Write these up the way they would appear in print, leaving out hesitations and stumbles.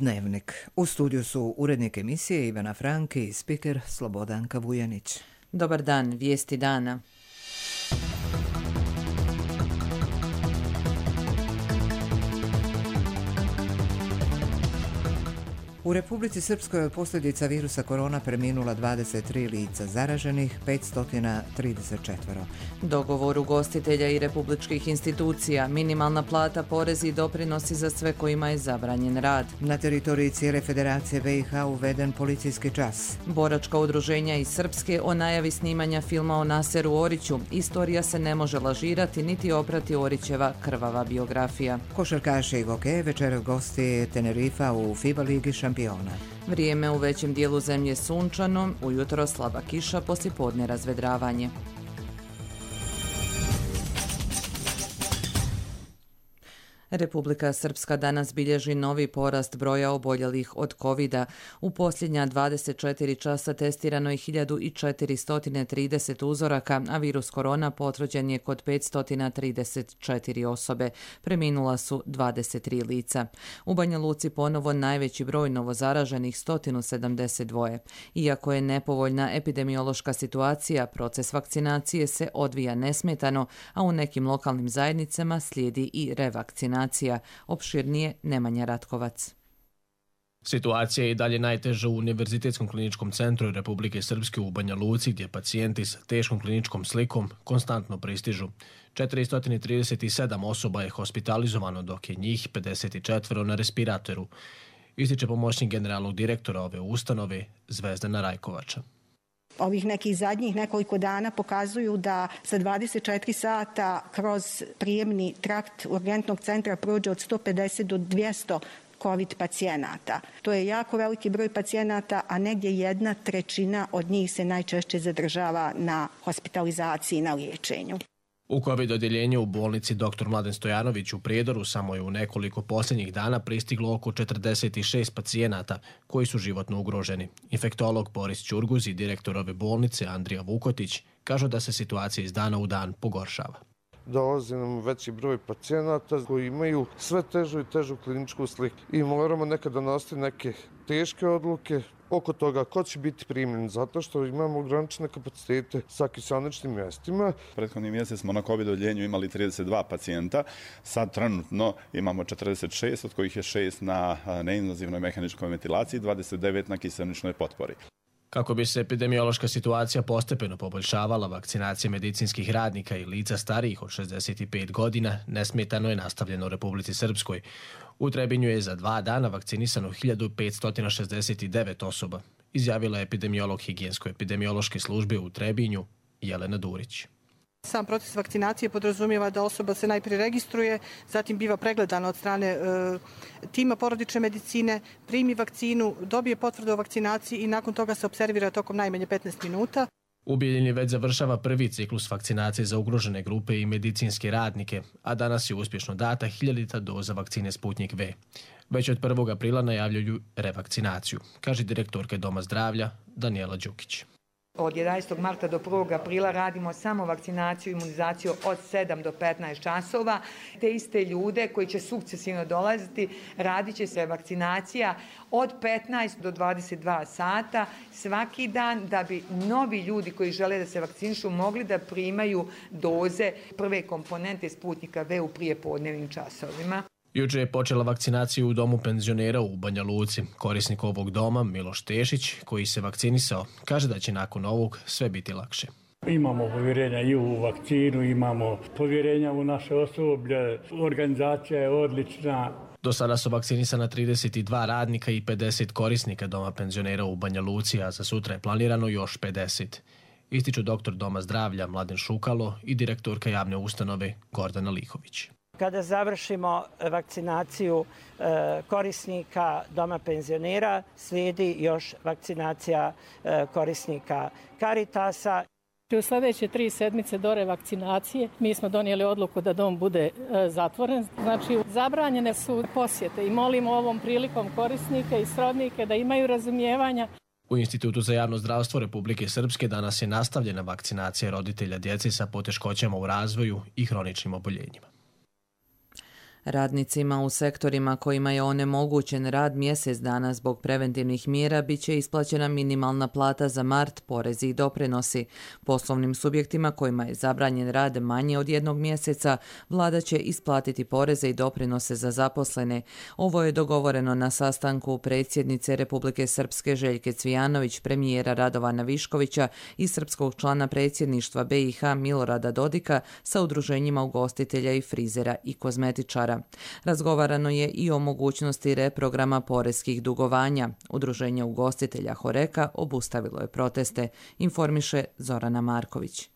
Dnevnik. U studiju su urednik emisije Ivana Franki i spiker Slobodanka Vujanić. Dobar dan, vijesti dana. U Republici Srpskoj od posljedica virusa korona preminula 23 lica zaraženih, 534. Dogovor ugostitelja i republičkih institucija, minimalna plata, porezi i doprinosi za sve kojima je zabranjen rad. Na teritoriji cijele Federacije BiH uveden policijski čas. Boračka udruženja iz Srpske o najavi snimanja filma o Naseru Oriću. Istorija se ne može lažirati niti oprati Orićeva krvava biografija. Košarkaši i hokeje večeras gosti Tenerifa u FIBA ligi šampiona. Vrijeme u većem dijelu zemlje sunčano, ujutro slaba kiša, poslijepodne razvedravanje. Republika Srpska danas bilježi novi porast broja oboljelih od covida. U posljednja 24 časa testirano je 1430 uzoraka, a virus korona potvrđen je kod 534 osobe. Preminula su 23 lica. U Banja Luci ponovo najveći broj novozaraženih 172. Iako je nepovoljna epidemiološka situacija, proces vakcinacije se odvija nesmetano, a u nekim lokalnim zajednicama slijedi i revakcinacija. Opširnije Nemanja Ratkovac. Situacija je i dalje najteža u Univerzitetskom kliničkom centru Republike Srpske u Banja Luci, gdje pacijenti sa teškom kliničkom slikom konstantno pristižu. 437 osoba je hospitalizovano, dok je njih 54 na respiratoru, ističe pomoćnik generalnog direktora ove ustanove Zvezdana Rajkovača. Ovih nekih zadnjih nekoliko dana pokazuju da za 24 sata kroz prijemni trakt urgentnog centra prođe od 150 do 200 COVID pacijenata. To je jako veliki broj pacijenata, a negdje 1/3 od njih se najčešće zadržava na hospitalizaciji i na liječenju. U COVID odjeljenju u bolnici dr. Mladen Stojanović u Prijedoru samo je u nekoliko posljednjih dana pristiglo oko 46 pacijenata koji su životno ugroženi. Infektolog Boris Ćurguz i direktor ove bolnice Andrija Vukotić kažu da se situacija iz dana u dan pogoršava. Dolazi nam veći broj pacijenata koji imaju sve težu i težu kliničku sliku i moramo nekada donositi neke teške odluke oko toga ko će biti primljen, zato što imamo ograničene kapacitete sa kiseoničnim mjestima. Prethodni mjesec smo na COVID odjeljenju imali 32 pacijenta, sad trenutno imamo 46, od kojih je 6 na neinvazivnoj mehaničkoj ventilaciji, 29 na kiseoničnoj potpori. Kako bi se epidemiološka situacija postepeno poboljšavala, vakcinacija medicinskih radnika i lica starijih od 65 godina nesmetano je nastavljeno u Republici Srpskoj. U Trebinju je za 2 dana vakcinisano 1569 osoba, izjavila je epidemiolog Higijensko-epidemiološke službe u Trebinju Jelena Durić. Sam proces vakcinacije podrazumijeva da osoba se najprije registruje, zatim biva pregledana od strane tima porodične medicine, primi vakcinu, dobije potvrdu o vakcinaciji i nakon toga se opservira tokom najmanje 15 minuta. U Bijeljini već završava prvi ciklus vakcinacije za ugrožene grupe i medicinske radnike, a danas je uspješno data 1000 doza vakcine Sputnik V. Već od 1. aprila najavljuju revakcinaciju, kaže direktorka Doma zdravlja Danijela Đukić. Od 11. marta do 1. aprila radimo samo vakcinaciju i imunizaciju od 7 do 15 časova. Te iste ljude koji će sukcesivno dolaziti, radit će se vakcinacija od 15 do 22 sata svaki dan, da bi novi ljudi koji žele da se vakcinišu mogli da primaju doze prve komponente Sputnika V u prijepodnevnim časovima. Juče je počela vakcinacija u domu penzionera u Banja Luci. Korisnik ovog doma, Miloš Tešić, koji se vakcinisao, kaže da će nakon ovog sve biti lakše. Imamo povjerenja i u vakcinu, imamo povjerenja u naše osoblje, organizacija je odlična. Do sada su vakcinisana 32 radnika i 50 korisnika doma penzionera u Banja Luci, a za sutra je planirano još 50. Ističu doktor Doma zdravlja Mladen Šukalo i direktorka javne ustanove Gordana Lihović. Kada završimo vakcinaciju korisnika doma penzionera, slijedi još vakcinacija korisnika Caritasa. U sljedeće 3 sedmice do revakcinacije mi smo donijeli odluku da dom bude zatvoren. Znači, zabranjene su posjete i molimo ovom prilikom korisnike i srodnike da imaju razumijevanja. U Institutu za javno zdravstvo Republike Srpske danas je nastavljena vakcinacija roditelja djece sa poteškoćama u razvoju i hroničnim oboljenjima. Radnicima u sektorima kojima je onemogućen rad mjesec dana zbog preventivnih mjera bit će isplaćena minimalna plata za mart, porezi i doprinosi. Poslovnim subjektima kojima je zabranjen rad manje od 1 mjeseca, vlada će isplatiti poreze i doprinose za zaposlene. Ovo je dogovoreno na sastanku predsjednice Republike Srpske Željke Cvijanović, premijera Radovana Viškovića i srpskog člana predsjedništva BiH Milorada Dodika sa udruženjima ugostitelja i frizera i kozmetičara. Razgovarano je i o mogućnosti reprograma poreskih dugovanja. Udruženje ugostitelja Horeka obustavilo je proteste, informiše Zorana Marković.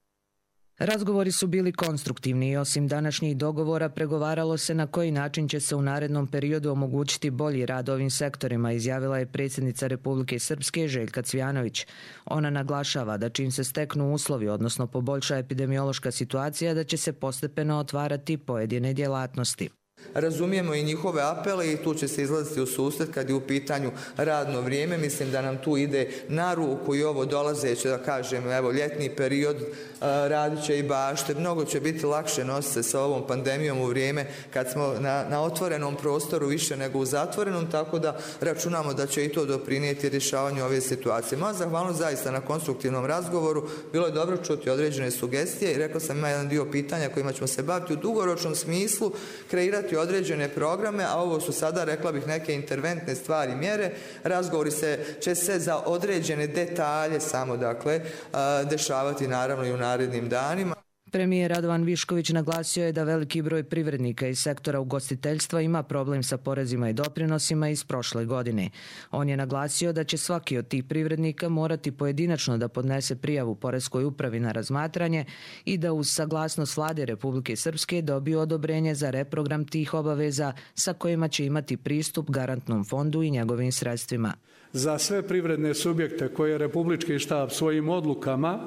Razgovori su bili konstruktivni i osim današnjih dogovora pregovaralo se na koji način će se u narednom periodu omogućiti bolji rad ovim sektorima, izjavila je predsjednica Republike Srpske Željka Cvijanović. Ona naglašava da čim se steknu uslovi, odnosno poboljša epidemiološka situacija, da će se postepeno otvarati pojedine djelatnosti. Razumijemo i njihove apele i tu će se izlaziti u susret kad je u pitanju radno vrijeme. Mislim da nam tu ide na ruku i ovo dolazeće, da kažem, evo, ljetni period, radit će i bašte. Mnogo će biti lakše nositi se sa ovom pandemijom u vrijeme kad smo na otvorenom prostoru više nego u zatvorenom, tako da računamo da će i to doprinijeti rješavanju ove situacije. Moja zahvalnost zaista na konstruktivnom razgovoru. Bilo je dobro čuti određene sugestije i rekao sam, ima jedan dio pitanja kojima ćemo se baviti u dugoročnom smislu, kreirati određene programe, a ovo su sada, rekla bih, neke interventne stvari, mjere. Razgovori će se za određene detalje samo, dakle, dešavati naravno i u narednim danima. Premijer Radovan Višković naglasio je da veliki broj privrednika iz sektora ugostiteljstva ima problem sa porezima i doprinosima iz prošle godine. On je naglasio da će svaki od tih privrednika morati pojedinačno da podnese prijavu poreskoj upravi na razmatranje i da uz saglasnost Vlade Republike Srpske dobiju odobrenje za reprogram tih obaveza sa kojima će imati pristup garantnom fondu i njegovim sredstvima. Za sve privredne subjekte koje Republički štab svojim odlukama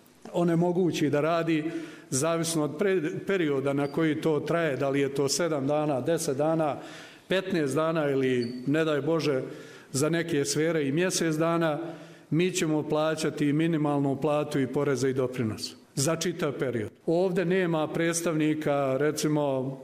onemogući da radi, zavisno od perioda na koji to traje, da li je to 7 dana, 10 dana, 15 dana ili, ne daj Bože, za neke sfere i mjesec dana, mi ćemo plaćati minimalnu platu i poreze i doprinos za čitav period. Ovdje nema predstavnika, recimo,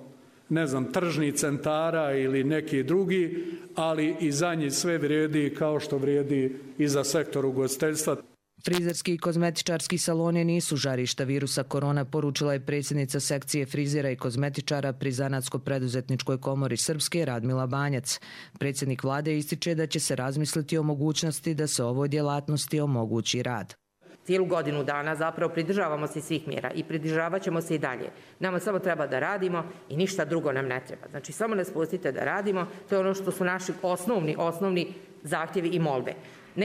tržnih centara ili neki drugi, ali i za njih sve vrijedi kao što vrijedi i za sektor ugostiteljstva. Frizerski i kozmetičarski saloni nisu žarišta virusa korona, poručila je predsjednica sekcije frizera i kozmetičara pri Zanatsko-preduzetničkoj komori Srpske Radmila Banjac. Predsjednik vlade ističe da će se razmisliti o mogućnosti da se ovoj djelatnosti omogući rad. Cijelu godinu dana zapravo pridržavamo se svih mjera i pridržavat ćemo se i dalje. Nama samo treba da radimo i ništa drugo nam ne treba. Znači, samo nas pustite da radimo, to je ono što su naši osnovni zahtjevi i molbe.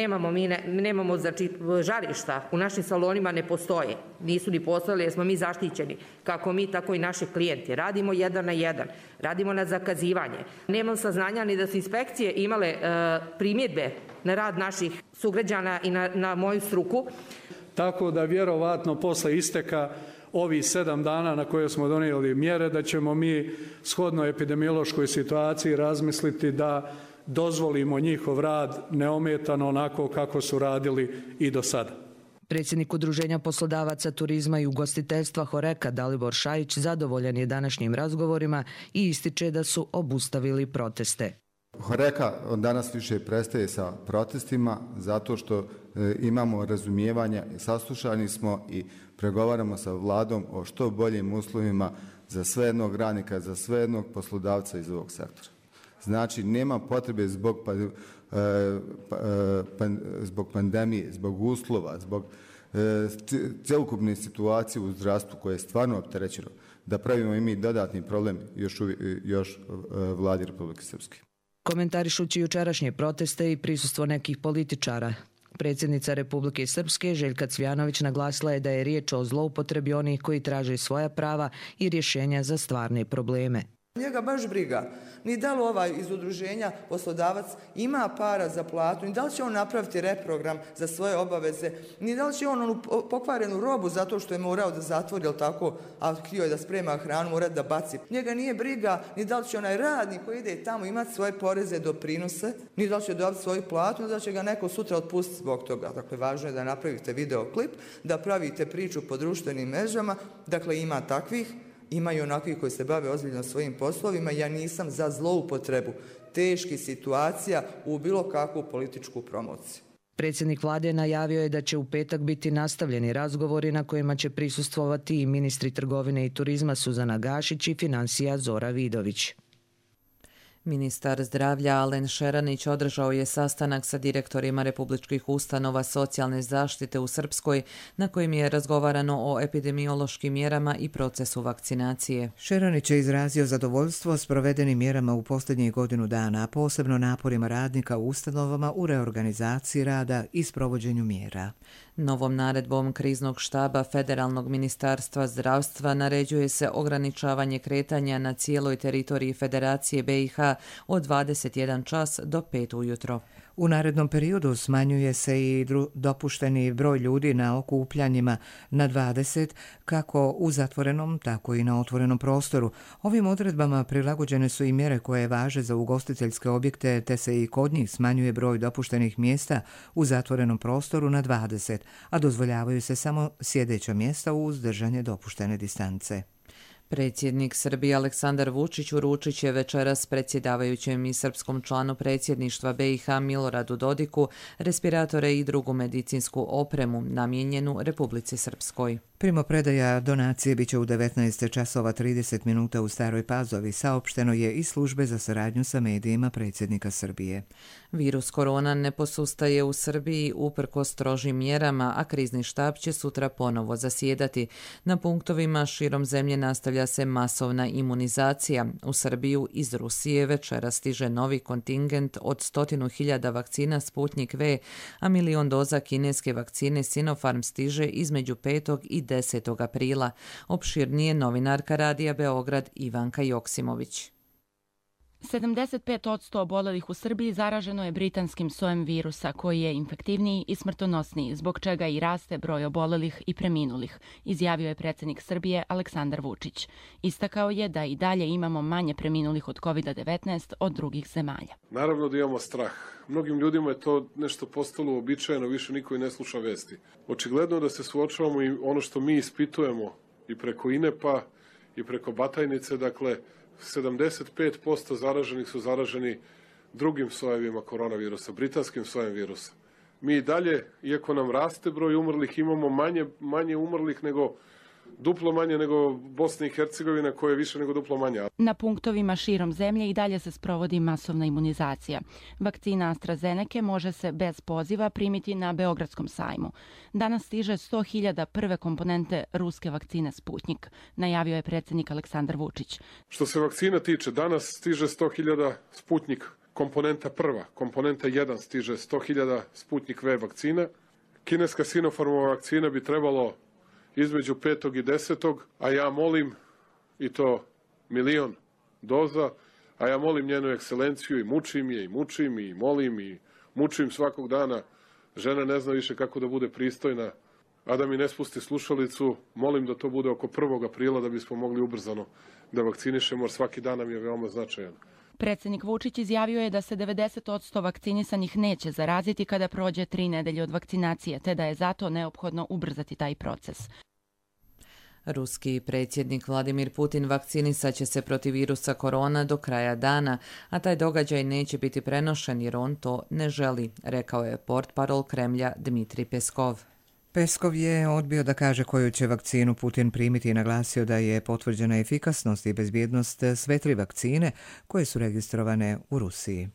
Nemamo znači, žarišta, u našim salonima ne postoje, nisu ni postojali jer smo mi zaštićeni, kako mi, tako i naši klijenti. Radimo 1 na 1, radimo na zakazivanje. Nemam saznanja ni da su inspekcije imale primjedbe na rad naših sugrađana i na moju struku. Tako da vjerovatno posle isteka ovih 7 dana na koje smo donijeli mjere, da ćemo mi shodno epidemiološkoj situaciji razmisliti da dozvolimo njihov rad neometano onako kako su radili i do sada. Predsjednik Udruženja poslodavaca turizma i ugostiteljstva Horeka Dalibor Šajić zadovoljan je današnjim razgovorima i ističe da su obustavili proteste. Horeka od danas više prestaje sa protestima zato što imamo razumijevanja, saslušani smo i pregovaramo sa vladom o što boljim uslovima za sve jednog radnika, za sve jednog poslodavca iz ovog sektora. Znači, nema potrebe zbog pandemije, zbog uslova, zbog cjelokupne situacije u zdravstvu koje je stvarno opterećeno, da pravimo i mi dodatni problem još vladi Republike Srpske. Komentarišući jučerašnje proteste i prisustvo nekih političara, predsjednica Republike Srpske Željka Cvijanović naglasila je da je riječ o zloupotrebi onih koji traže svoja prava i rješenja za stvarne probleme. Njega baš briga, ni da li ovaj iz udruženja poslodavac ima para za platu, ni da li će on napraviti reprogram za svoje obaveze, ni da li će on onu pokvarenu robu zato što je morao da zatvori, ili tako, a htio je da sprema hranu, mora da baci. Njega nije briga ni da li će onaj radnik koji ide tamo imati svoje poreze, doprinose, ni da li će dobiti svoju platu, ni da će ga neko sutra otpustiti zbog toga. Dakle, važno je da napravite videoklip, da pravite priču po društvenim mrežama, dakle ima takvih ima i onakvih koji se bave ozbiljno svojim poslovima. Ja nisam za zloupotrebu teških situacija u bilo kakvu političku promociju. Predsjednik vlade najavio je da će u petak biti nastavljeni razgovori na kojima će prisustvovati i ministri trgovine i turizma Suzana Gašić i financija Zora Vidović. Ministar zdravlja Alen Šeranić održao je sastanak sa direktorima republičkih ustanova socijalne zaštite u Srpskoj, na kojem je razgovarano o epidemiološkim mjerama i procesu vakcinacije. Šeranić je izrazio zadovoljstvo s provedenim mjerama u posljednjih godinu dana, a posebno naporima radnika u ustanovama u reorganizaciji rada i sprovođenju mjera. Novom naredbom kriznog štaba Federalnog ministarstva zdravstva naređuje se ograničavanje kretanja na cijeloj teritoriji Federacije BiH od 21 čas do 5 ujutro. U narednom periodu smanjuje se i dopušteni broj ljudi na okupljanjima na 20, kako u zatvorenom, tako i na otvorenom prostoru. Ovim odredbama prilagođene su i mjere koje važe za ugostiteljske objekte, te se i kod njih smanjuje broj dopuštenih mjesta u zatvorenom prostoru na 20, a dozvoljavaju se samo sjedeća mjesta uz držanje dopuštene distance. Predsjednik Srbije Aleksandar Vučić uručit će večeras predsjedavajućem i srpskom članu predsjedništva BiH Miloradu Dodiku respiratore i drugu medicinsku opremu namijenjenu Republici Srpskoj. Primopredaja donacije biće u 19 časova 30 minuta u Staroj Pazovi, saopšteno je iz službe za saradnju sa medijima predsjednika Srbije. Virus korona ne posustaje u Srbiji uprkos strožim mjerama, a krizni štab će sutra ponovo zasjedati. Na punktovima širom zemlje nastavlja se masovna imunizacija. U Srbiju iz Rusije večera stiže novi kontingent od 100.000 vakcina Sputnik V, a 1 milion doza kineske vakcine Sinopharm stiže između 5. i 10. aprila. Opširnije novinarka Radija Beograd Ivanka Joksimović. 75% obolelih u Srbiji zaraženo je britanskim sojem virusa, koji je infektivniji i smrtonosniji, zbog čega i raste broj obolelih i preminulih, izjavio je predsjednik Srbije Aleksandar Vučić. Istakao je da i dalje imamo manje preminulih od COVID-19 od drugih zemalja. Naravno da imamo strah. Mnogim ljudima je to nešto postalo uobičajeno, više niko i ne sluša vesti. Očigledno da se suočavamo i ono što mi ispitujemo i preko INEP-a i preko Batajnice, dakle, 75% zaraženih su zaraženi drugim sojevima koronavirusa, britanskim sojem virusa. Mi i dalje, iako nam raste broj umrlih, imamo manje umrlih nego duplo manje nego Bosna i Hercegovina, koja je više nego duplo manja. Na punktovima širom zemlje i dalje se sprovodi masovna imunizacija. Vakcina AstraZeneca može se bez poziva primiti na Beogradskom sajmu. Danas stiže 100.000 prve komponente ruske vakcine Sputnik, najavio je predsjednik Aleksandar Vučić. Što se vakcina tiče, danas stiže 100.000 Sputnik komponenta prva. Komponenta 1 stiže 100.000 Sputnik V vakcina. Kineska Sinopharmova vakcina bi trebalo između 5. i 10. a ja molim, i to 1 milion doza, a ja molim njenu ekscelenciju i mučim je, i mučim, i molim, i mučim svakog dana. Žena ne zna više kako da bude pristojna, a da mi ne spusti slušalicu. Molim da to bude oko 1. aprila da bismo mogli ubrzano da vakcinišemo, jer svaki dan nam je veoma značajan. Predsjednik Vučić izjavio je da se 90% vakcinisanih neće zaraziti kada prođe 3 nedelje od vakcinacije, te da je zato neophodno ubrzati taj proces. Ruski predsjednik Vladimir Putin vakcinisat će se protiv virusa korona do kraja dana, a taj događaj neće biti prenošen jer on to ne želi, rekao je portparol Kremlja Dmitrij Peskov. Peskov je odbio da kaže koju će vakcinu Putin primiti i naglasio da je potvrđena efikasnost i bezbjednost sve 3 vakcine koje su registrovane u Rusiji.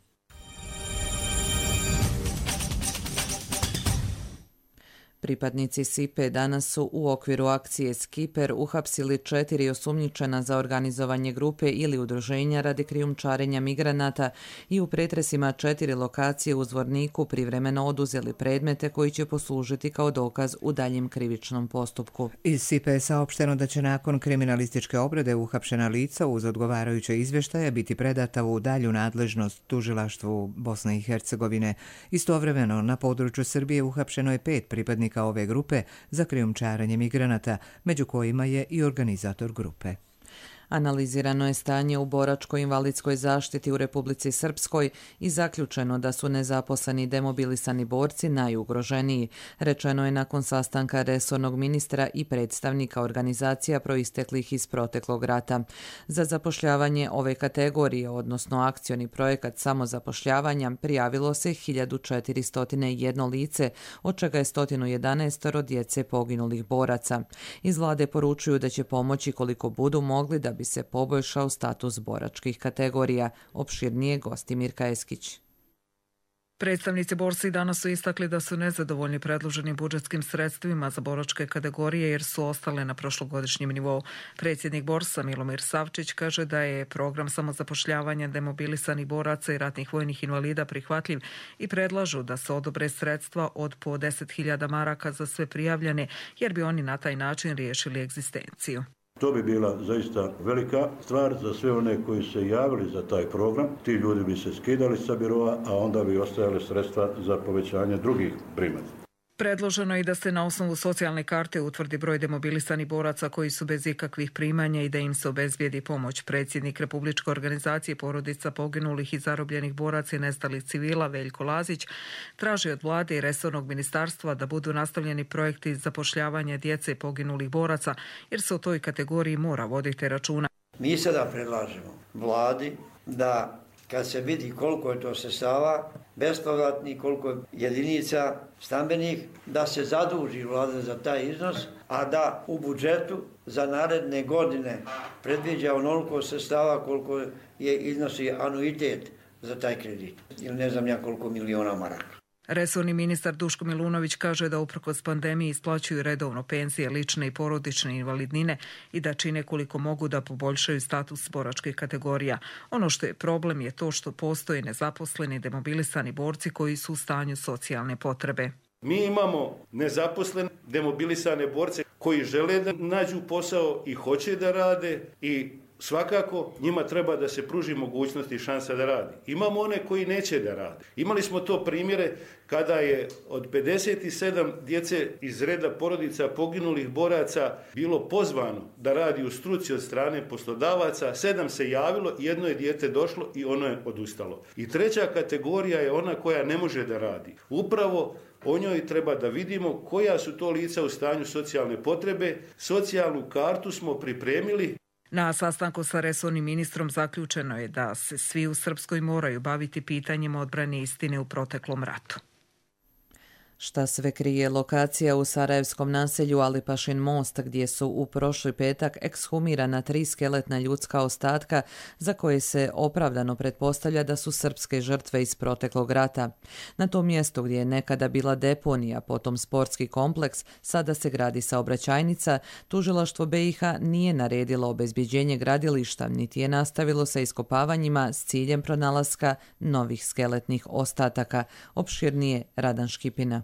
Pripadnici SIPE danas su u okviru akcije Skiper uhapsili 4 osumnjičena za organizovanje grupe ili udruženja radi krijumčarenja migranata i u pretresima 4 lokacije u Zvorniku privremeno oduzeli predmete koji će poslužiti kao dokaz u daljem krivičnom postupku. Iz SIPE je saopšteno da će nakon kriminalističke obrade uhapšena lica uz odgovarajuće izvještaje biti predata u dalju nadležnost tužilaštvu Bosne i Hercegovine. Istovremeno na području Srbije uhapšeno je 5 pripadnika ove grupe za krijumčarenje migranata, među kojima je i organizator grupe. Analizirano je stanje u boračko-invalidskoj zaštiti u Republici Srpskoj i zaključeno da su nezaposleni demobilisani borci najugroženiji, rečeno je nakon sastanka resornog ministra i predstavnika organizacija proisteklih iz proteklog rata. Za zapošljavanje ove kategorije, odnosno akcioni projekat samozapošljavanja, prijavilo se 1401 lice, od čega je 111 djece poginulih boraca. Iz vlade poručuju da će pomoći koliko budu mogli da bi se poboljšao status boračkih kategorija. Opširnije Gostimir Kajeskić. Predstavnici borci danas su istakli da su nezadovoljni predloženim budžetskim sredstvima za boračke kategorije jer su ostale na prošlogodišnjem nivou. Predsjednik Borsa Milomir Savčić kaže da je program samozapošljavanja demobilisanih boraca i ratnih vojnih invalida prihvatljiv i predlažu da se odobre sredstva od po 10.000 maraka za sve prijavljene jer bi oni na taj način riješili egzistenciju. To bi bila zaista velika stvar za sve one koji su se javili za taj program. Ti ljudi bi se skidali sa biroa, a onda bi ostajale sredstva za povećanje drugih primanja. Predloženo je i da se na osnovu socijalne karte utvrdi broj demobilisanih boraca koji su bez ikakvih primanja i da im se obezbijedi pomoć. Predsjednik Republičke organizacije porodica poginulih i zarobljenih boraca i nestalih civila Veljko Lazić traži od vlade i resornog ministarstva da budu nastavljeni projekti zapošljavanja djece poginulih boraca jer se o toj kategoriji mora voditi računa. Mi sada predlažemo vladi da kad se vidi koliko je to sredstava bespovratnih, koliko jedinica stambenih, da se zaduži vlada za taj iznos, a da u budžetu za naredne godine predviđa onoliko sredstava koliko je iznosi anuitet za taj kredit. Ili ne znam ja koliko miliona maraka. Resorni ministar Duško Milunović kaže da uprkos pandemiji isplaćuju redovno penzije, lične i porodične invalidnine i da čine koliko mogu da poboljšaju status boračkih kategorija. Ono što je problem je to što postoje nezaposleni demobilisani borci koji su u stanju socijalne potrebe. Mi imamo nezaposlene demobilisane borce koji žele da nađu posao i hoće da rade i svakako njima treba da se pruži mogućnost i šansa da radi. Imamo one koji neće da rade. Imali smo to primjere kada je od 57 djece iz reda porodica poginulih boraca bilo pozvano da radi u struci od strane poslodavaca, 7 se javilo, jedno je dijete došlo i ono je odustalo. I treća kategorija je ona koja ne može da radi. Upravo o njoj treba da vidimo koja su to lica u stanju socijalne potrebe. Socijalnu kartu smo pripremili. Na sastanku sa resornim ministrom zaključeno je da se svi u Srpskoj moraju baviti pitanjem odbrane istine u proteklom ratu. Šta sve krije lokacija u sarajevskom naselju Alipašin most, gdje su u prošli petak ekshumirana 3 skeletna ljudska ostatka za koje se opravdano pretpostavlja da su srpske žrtve iz proteklog rata. Na tom mjestu gdje je nekada bila deponija, potom sportski kompleks, sada se gradi saobraćajnica, tužilaštvo BiH nije naredilo obezbjeđenje gradilišta, niti je nastavilo sa iskopavanjima s ciljem pronalaska novih skeletnih ostataka. Opširnije Radan Škipina.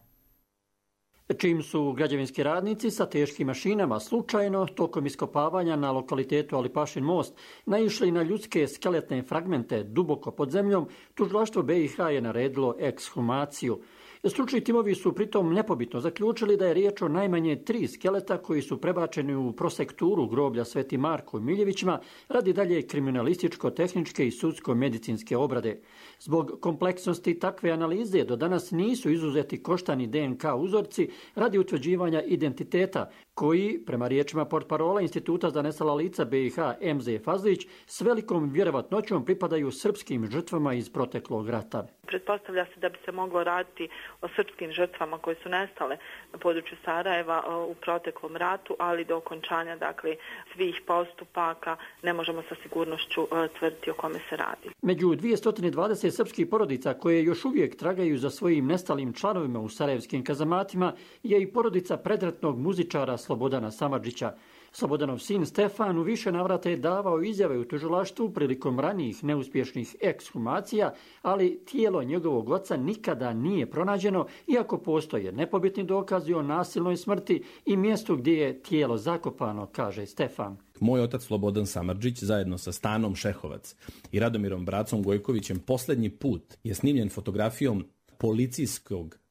Čim su građevinski radnici sa teškim mašinama slučajno tokom iskopavanja na lokalitetu Alipašin most naišli na ljudske skeletne fragmente duboko pod zemljom, tužilaštvo BiH je naredilo ekshumaciju. Stručni timovi su pritom nepobitno zaključili da je riječ o najmanje 3 skeleta koji su prebačeni u prosekturu groblja Sveti Marko u Miljevićima radi dalje kriminalističko-tehničke i sudsko-medicinske obrade. Zbog kompleksnosti takve analize do danas nisu izuzeti koštani DNK uzorci radi utvrđivanja identiteta koji, prema riječima portparola Instituta za nestala lica BiH MZ Fazlić, s velikom vjerovatnoćom pripadaju srpskim žrtvama iz proteklog rata. Pretpostavlja se da bi se moglo raditi o srpskim žrtvama koje su nestale na području Sarajeva u proteklom ratu, ali do okončanja svih postupaka ne možemo sa sigurnošću tvrditi o kome se radi. Među 220 srpskih porodica koje još uvijek tragaju za svojim nestalim članovima u sarajevskim kazamatima je i porodica predratnog muzičara Slobodana Samardžića. Slobodanov sin Stefan u više navrata je davao izjave u tužilaštvu prilikom ranijih neuspješnih ekshumacija, ali tijelo njegovog oca nikada nije pronađeno, iako postoje nepobitni dokazi o nasilnoj smrti i mjestu gdje je tijelo zakopano, kaže Stefan. Moj otac Slobodan Samardžić zajedno sa Stanom Šehovac i Radomirom Bracom Gojkovićem posljednji put je snimljen fotografijom policijskog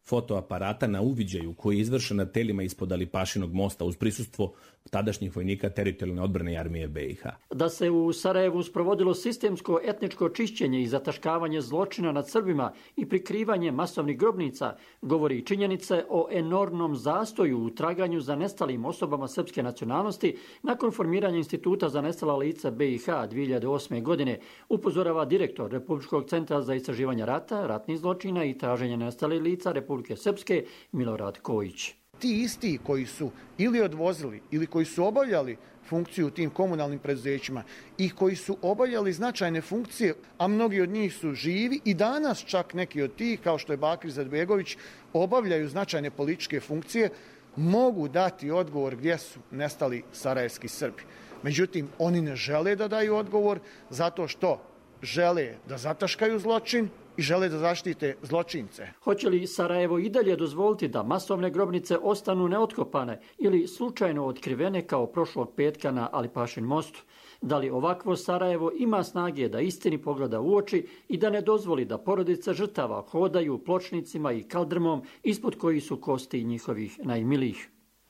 fotoaparata na uviđaju koji je izvršen na telima ispod Alipašinog mosta uz prisustvo tadašnjih vojnika teritorijalne odbrane armije BiH. Da se u Sarajevu sprovodilo sistemsko etničko čišćenje i zataškavanje zločina nad Srbima i prikrivanje masovnih grobnica, govori i činjenice o enormnom zastoju u traganju za nestalim osobama srpske nacionalnosti nakon formiranja Instituta za nestala lica BiH 2008. godine, upozorava direktor Republičkog centra za istraživanje rata, ratnih zločina i traženja nestalih lica Republike Srpske Milorad Kojić. Ti isti koji su ili odvozili ili koji su obavljali funkciju u tim komunalnim preduzećima i koji su obavljali značajne funkcije, a mnogi od njih su živi i danas čak neki od tih, kao što je Bakir Izetbegović, obavljaju značajne političke funkcije, mogu dati odgovor gdje su nestali sarajevski Srbi. Međutim, oni ne žele da daju odgovor zato što žele da zataškaju zločin i žele da zaštite zločince. Hoće li Sarajevo i dalje dozvoliti da masovne grobnice ostanu neotkopane ili slučajno otkrivene kao prošlog petka na Alipašin mostu? Da li ovakvo Sarajevo ima snage da istini pogleda u oči i da ne dozvoli da porodice žrtava hodaju pločnicima i kaldrmom ispod koji su kosti njihovih najmilijih?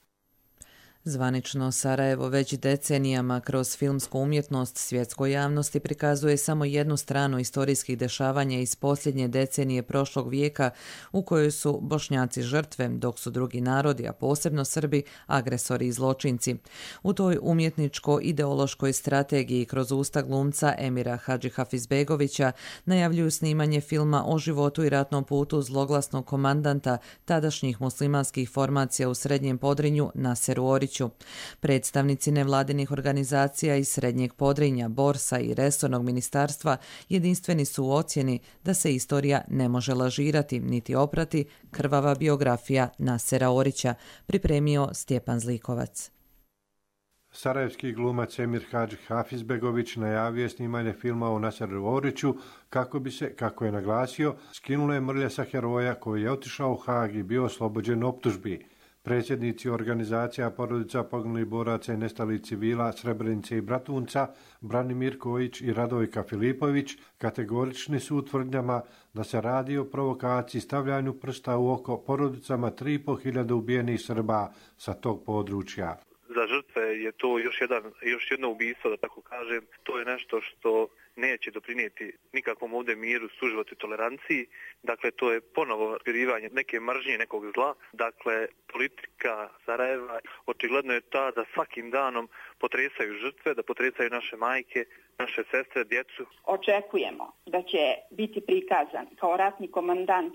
Zvanično Sarajevo već decenijama kroz filmsku umjetnost svjetskoj javnosti prikazuje samo jednu stranu istorijskih dešavanja iz posljednje decenije prošlog vijeka u kojoj su Bošnjaci žrtve, dok su drugi narodi, a posebno Srbi, agresori i zločinci. U toj umjetničko-ideološkoj strategiji kroz usta glumca Emira Hadžihafizbegovića najavljuju snimanje filma o životu i ratnom putu zloglasnog komandanta tadašnjih muslimanskih formacija u Srednjem Podrinju Naseru Oriću. Predstavnici nevladinih organizacija iz Srednjeg Podrinja, Borsa i resornog ministarstva jedinstveni su u ocjeni da se istorija ne može lažirati niti oprati, krvava biografija Nasera Orića, pripremio Stjepan Zlikovac. Sarajevski glumac Emir Hadžihafizbegović najavio je snimanje filma o Naseru Oriću kako bi se, kako je naglasio, skinule mrlje sa heroja koji je otišao u Haag i bio oslobođen optužbi. Predsjednici organizacija porodica poginulih boraca i nestalih civila Srebrenice i Bratunca, Branimir Kojić i Radovika Filipović, kategorični su u tvrdnjama da se radi o provokaciji stavljanju prsta u oko porodicama 3.500 ubijenih Srba sa tog područja. Za žrtve je to još jedno ubistvo, da tako kažem. To je nešto što neće doprinijeti nikakvom ovdje miru, suživotu i toleranciji. Dakle, to je ponovo razgirivanje neke mržnje, nekog zla. Dakle, politika Sarajeva očigledno je ta da svakim danom potresaju žrtve, da potresaju naše majke, naše sestre, djecu. Očekujemo da će biti prikazan kao ratni komandant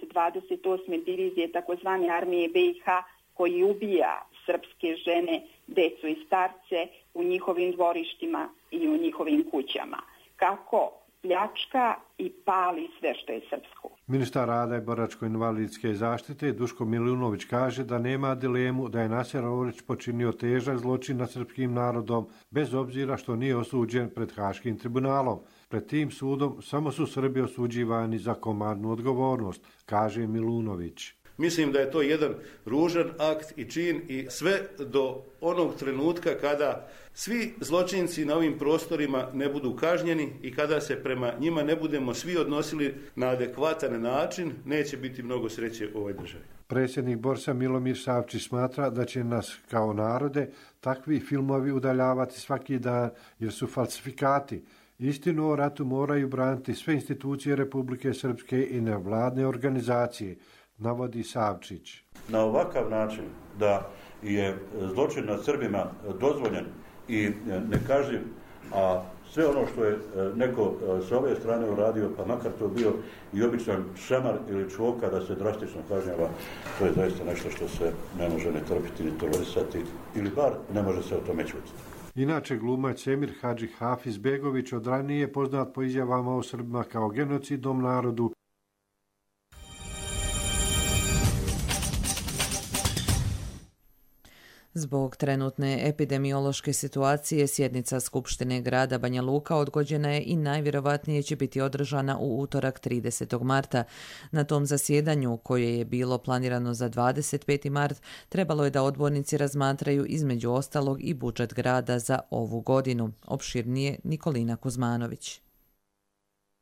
28. divizije tzv. Armije BiH koji ubija srpske žene, decu i starce u njihovim dvorištima i u njihovim kućama. Kako pljačka i pali sve što je srpsko. Ministar rada i boračko-invalidske zaštite Duško Milunović kaže da nema dilemu da je Naser Orić počinio težak zločin nad srpskim narodom, bez obzira što nije osuđen pred Haškim tribunalom. Pred tim sudom samo su Srbi osuđivani za komandnu odgovornost, kaže Milunović. Mislim da je to jedan ružan akt i čin i sve do onog trenutka kada svi zločinci na ovim prostorima ne budu kažnjeni i kada se prema njima ne budemo svi odnosili na adekvatan način, neće biti mnogo sreće u ovoj državi. Predsjednik Borsa Milomir Savčić smatra da će nas kao narode takvi filmovi udaljavati svaki dan jer su falsifikati. Istinu o ratu moraju braniti sve institucije Republike Srpske i nevladne organizacije, navodi Savčić. Na ovakav način da je zločin nad Srbima dozvoljen i nekažnjiv, a sve ono što je neko sa ove strane uradio, pa makar to bio i običan šamar ili čvoka da se drastično kažnjava, to je zaista nešto što se ne može ne trpiti ni tolerisati ili bar ne može se o tome čuti. Inače, glumac Emir Hadžihafizbegović od ranije je poznat po izjavama o Srbima kao genocidnom narodu. Zbog trenutne epidemiološke situacije sjednica Skupštine grada Banja Luka odgođena je i najvjerovatnije će biti održana u utorak 30. marta. Na tom zasjedanju, koje je bilo planirano za 25. mart, trebalo je da odbornici razmatraju između ostalog i budžet grada za ovu godinu. Opširnije Nikolina Kuzmanović.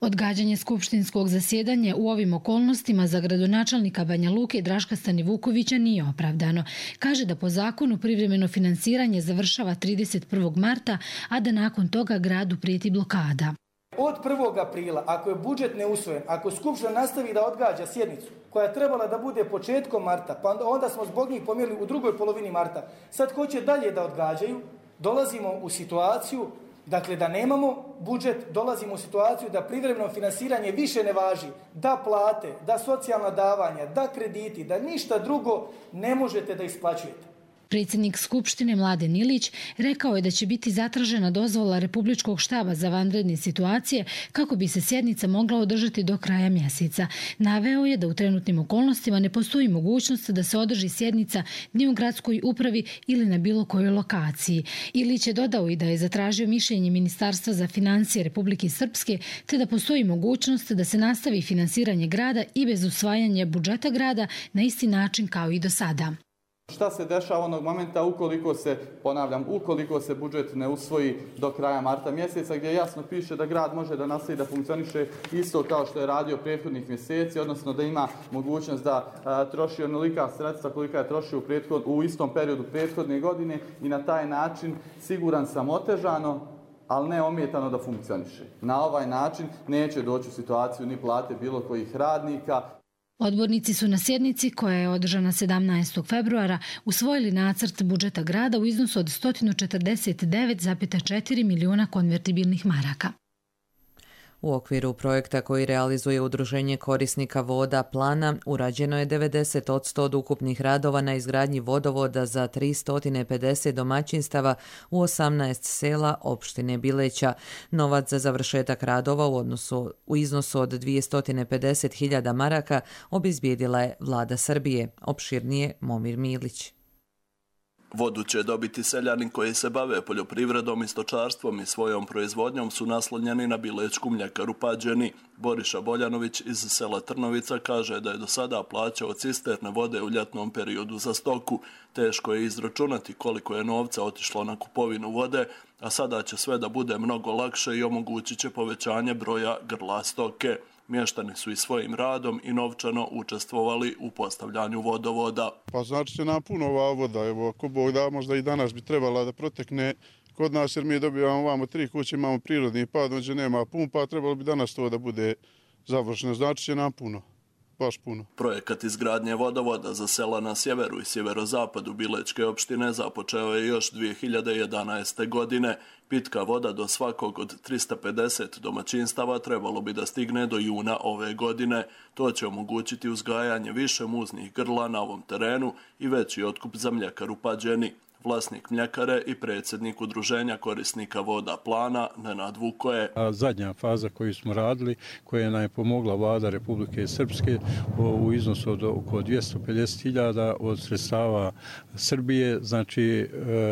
Odgađanje skupštinskog zasjedanja u ovim okolnostima za gradonačelnika Banja Luke Draška Stanivukovića nije opravdano. Kaže da po zakonu privremeno finansiranje završava 31. marta, a da nakon toga gradu prijeti blokada. Od 1. aprila, ako je budžet neusvojen, ako Skupština nastavi da odgađa sjednicu koja je trebala da bude početkom marta, pa onda smo zbog njih pomjerili u drugoj polovini marta, sad hoće dalje da odgađaju, dolazimo u situaciju dakle da nemamo budžet, dolazimo u situaciju da privremeno finansiranje više ne važi, da plate, da socijalna davanja, da krediti, da ništa drugo ne možete da isplaćujete. Predsjednik Skupštine Mladen Ilić rekao je da će biti zatražena dozvola Republičkog štaba za vanredne situacije kako bi se sjednica mogla održati do kraja mjeseca. Naveo je da u trenutnim okolnostima ne postoji mogućnost da se održi sjednica ni u gradskoj upravi ili na bilo kojoj lokaciji. Ilić je dodao i da je zatražio mišljenje Ministarstva za financije Republike Srpske te da postoji mogućnost da se nastavi finansiranje grada i bez usvajanja budžeta grada na isti način kao i do sada. Šta se dešava onog momenta ukoliko se budžet ne usvoji do kraja marta mjeseca, gdje jasno piše da grad može da nastavi da funkcioniše isto kao što je radio prethodnih mjeseci, odnosno da ima mogućnost da troši onolika sredstva kolika je trošio u istom periodu prethodne godine i na taj način, siguran sam, otežano, ali ne ometano da funkcioniše. Na ovaj način neće doći u situaciju ni plate bilo kojih radnika. Odbornici su na sjednici koja je održana 17. februara usvojili nacrt budžeta grada u iznosu od 149,4 milijuna konvertibilnih maraka. U okviru projekta koji realizuje Udruženje korisnika voda Plana urađeno je 90% od ukupnih radova na izgradnji vodovoda za 350 domaćinstava u 18 sela opštine Bileća. Novac za završetak radova u iznosu od 250.000 maraka obezbijedila je vlada Srbije. Opširnije Momir Milić. Vodu će dobiti seljani koji se bave poljoprivredom i stočarstvom i svojom proizvodnjom su naslonjeni na Bilečku mljekaru Pađeni. Boriša Boljanović iz sela Trnovica kaže da je do sada plaćao cisterne vode u ljetnom periodu za stoku. Teško je izračunati koliko je novca otišlo na kupovinu vode, a sada će sve da bude mnogo lakše i omogućit će povećanje broja grla stoke. Mještani su i svojim radom i novčano učestvovali u postavljanju vodovoda. Pa znači će nam puno ova voda, evo ako Bog da, možda i danas bi trebala da protekne kod nas jer mi dobivamo ovamo 3 kuće, imamo prirodni pad, među nema pumpa, trebalo bi danas to da bude završeno, znači će nam puno. Baš puno. Projekat izgradnje vodovoda za sela na sjeveru i sjeverozapadu Bilečke opštine započeo je još 2011. godine. Pitka voda do svakog od 350 domaćinstava trebalo bi da stigne do juna ove godine. To će omogućiti uzgajanje više muznih grla na ovom terenu i veći otkup za mljekaru Pađeni. Vlasnik mljekare i predsjednik Udruženja korisnika voda Plana Nenad Vukoje. Zadnja faza koju smo radili, koja nam je pomogla vlada Republike Srpske u iznosu od oko 250.000 od sredstava Srbije, znači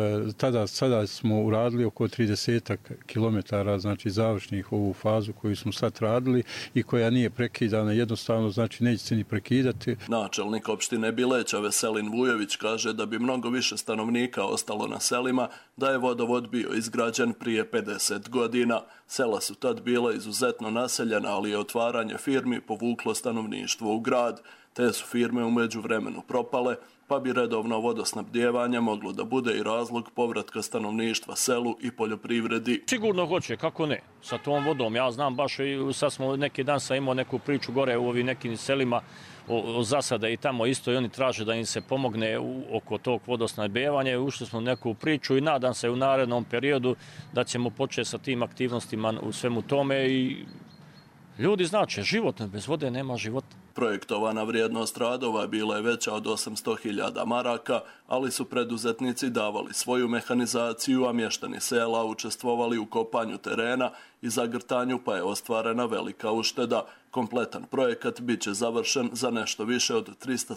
sada smo uradili oko 30 kilometara, znači završnih ovu fazu koju smo sad radili i koja nije prekidana, jednostavno znači neće se ni prekidati. Načelnik opštine Bileća Veselin Vujović kaže da bi mnogo više stanovnika ostalo na selima da je vodovod bio izgrađen prije 50 godina. Sela su tad bila izuzetno naseljena, ali je otvaranje firmi povuklo stanovništvo u grad. Te su firme u međuvremenu propale, pa bi redovno vodosnabdijevanje moglo da bude i razlog povratka stanovništva selu i poljoprivredi. Sigurno hoće, kako ne, sa tom vodom. Ja znam baš, sad smo neki dan imao neku priču gore u ovim nekim selima o zasade i tamo isto i oni traže da im se pomogne oko tog vodosnabdijevanja. Ušli smo u neku priču i nadam se u narednom periodu da ćemo početi sa tim aktivnostima u svemu tome i ljudi znače, životno, bez vode nema života. Projektovana vrijednost radova bila je veća od 800.000 maraka, ali su preduzetnici davali svoju mehanizaciju, a mještani sela učestvovali u kopanju terena i zagrtanju, pa je ostvarena velika ušteda. Kompletan projekat bit će završen za nešto više od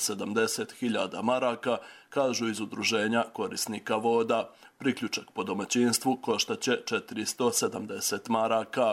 370.000 maraka, kažu iz Udruženja korisnika voda. Priključak po domaćinstvu koštaće 470 maraka.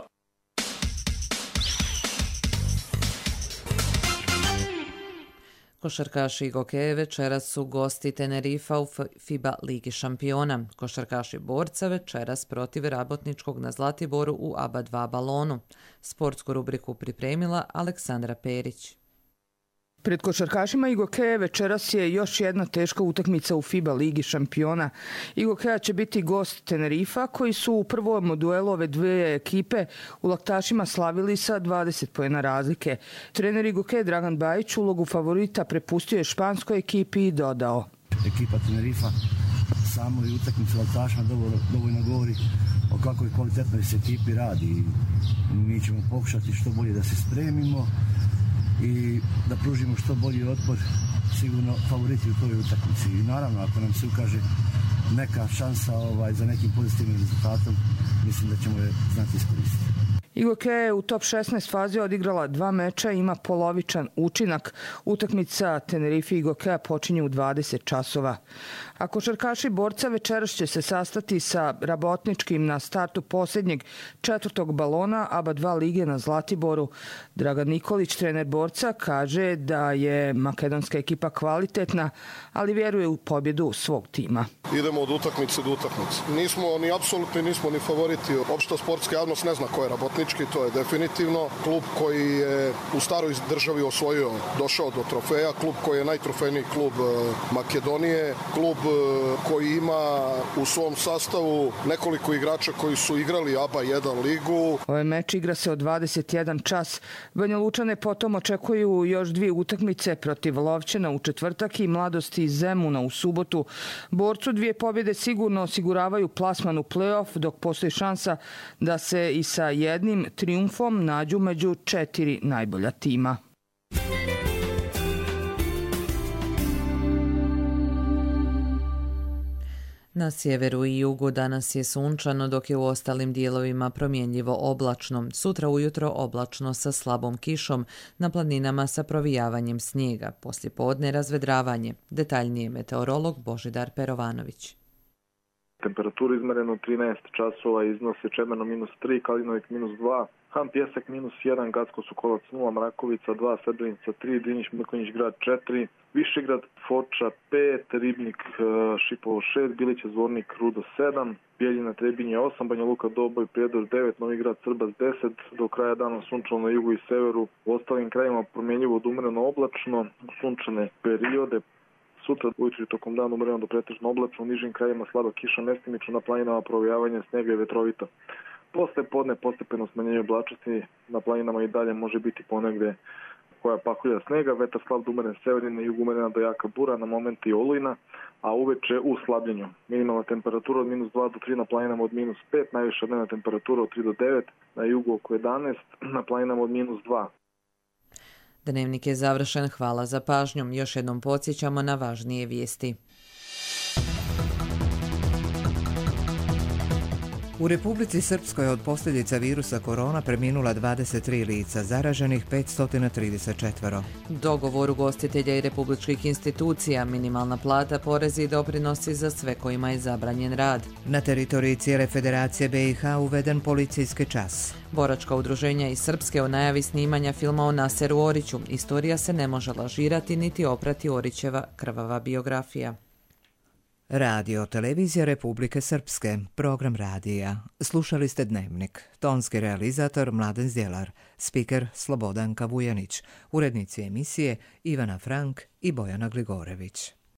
Košarkaši Gokeje večeras su gosti Tenerifa u FIBA Ligi šampiona. Košarkaši Borca večeras protiv Rabotničkog na Zlatiboru u ABA 2 balonu. Sportsku rubriku pripremila Aleksandra Perić. Pred košarkašima Igokeje večeras je još jedna teška utakmica u FIBA Ligi šampiona. Igokeja će biti gost Tenerifa, koji su u prvom duelu ove dvije ekipe u laktašima slavili sa 20 poena razlike. Trener Igokeje Dragan Bajić ulogu favorita prepustio je španskoj ekipi i dodao: Ekipa Tenerifa samo i utakmicu laktašima dovoljno govori o kakvoj kvalitetnoj se ekipi radi. Mi ćemo pokušati što bolje da se spremimo i da pružimo što bolji otpor, sigurno favoriti u toj utakmici. I naravno, ako nam se ukaže neka šansa za nekim pozitivnim rezultatom, mislim da ćemo je znati iskoristiti. Igokeja je u top 16 fazi odigrala 2 meča i ima polovičan učinak. Utakmica Tenerife i Igokeja počinje u 20 časova. A košarkaši Borca večeras će se sastati sa Rabotničkim na startu posljednjeg 4. balona ABA 2 lige na Zlatiboru. Dragan Nikolić, trener Borca, kaže da je makedonska ekipa kvalitetna, ali vjeruje u pobjedu svog tima. Idemo od utakmice do utakmice. Nismo ni apsolutni, nismo ni favoriti. Opšta sportska javnost ne zna ko je Rabotnički, to je definitivno. Klub koji je u staroj državi osvojio, došao do trofeja, klub koji je najtrofejniji klub Makedonije, klub koji ima u svom sastavu nekoliko igrača koji su igrali ABA 1 ligu. Ovaj meč igra se od 21 čas. Banja Lučane potom očekuju još 2 utakmice protiv Lovćena u četvrtak i Mladosti iz Zemuna u subotu. Borcu 2 pobjede sigurno osiguravaju plasman u play-off, dok postoji šansa da se i sa jednim trijumfom nađu među 4 najbolja tima. Na sjeveru i jugu danas je sunčano, dok je u ostalim dijelovima promjenjivo oblačno. Sutra ujutro oblačno sa slabom kišom, na planinama sa provijavanjem snijega. Poslijepodne razvedravanje. Detaljnije meteorolog Božidar Perovanović. Temperaturu izmerenu 13 časova iznose Čemerno -3, Kalinovik -2, Han Pjesak -1, Gacko Sokolac 0, Mrakovica 2, Srebrenica 3, Drinić Mrkonjić grad 4, Višegrad Foča 5, Ribnik Šipovo 6, Bilića Zvornik Rudo 7, Bijeljina Trebinje 8, Banja Luka Doboj Prijedor 9, Novigrad Srbac 10, do kraja dana sunčano na jugu i severu, u ostalim krajima promjenjivo od umereno oblačno, sunčane periode. Sutra ujutro tokom dana umereno do pretežno oblačno, u nižim krajima slaba kiša, mestimično na planinama provijavanje snijega i vetrovita. Posle podne postepeno smanjenje oblačnosti, na planinama i dalje može biti ponegde koja pakulja snega, vetar slab do umeren severnine, jug umerena do jaka bura, na momenti i olujna, a uveče u slabljenju. Minimalna temperatura od -2 do 3 na planinama od -5, najviša dnevna temperatura od 3 do 9, na jugu oko 11, na planinama od -2. Dnevnik je završen, hvala za pažnjom. Još jednom podsjećamo na važnije vijesti. U Republici Srpskoj od posljedica virusa korona preminula 23 lica, zaraženih 534. Dogovor ugostitelja i republičkih institucija, minimalna plata, porezi i doprinosi za sve kojima je zabranjen rad. Na teritoriji cijele Federacije BiH uveden policijski čas. Boračka udruženja iz Srpske o najavi snimanja filma o Naseru Oriću. Istorija se ne može lažirati niti oprati Orićeva krvava biografija. Radio Televizija Republike Srpske, program radija. Slušali ste Dnevnik. Tonski realizator Mladen Zdjelar, spiker Slobodanka Vujanić, urednici emisije Ivana Frank i Bojana Gligorević.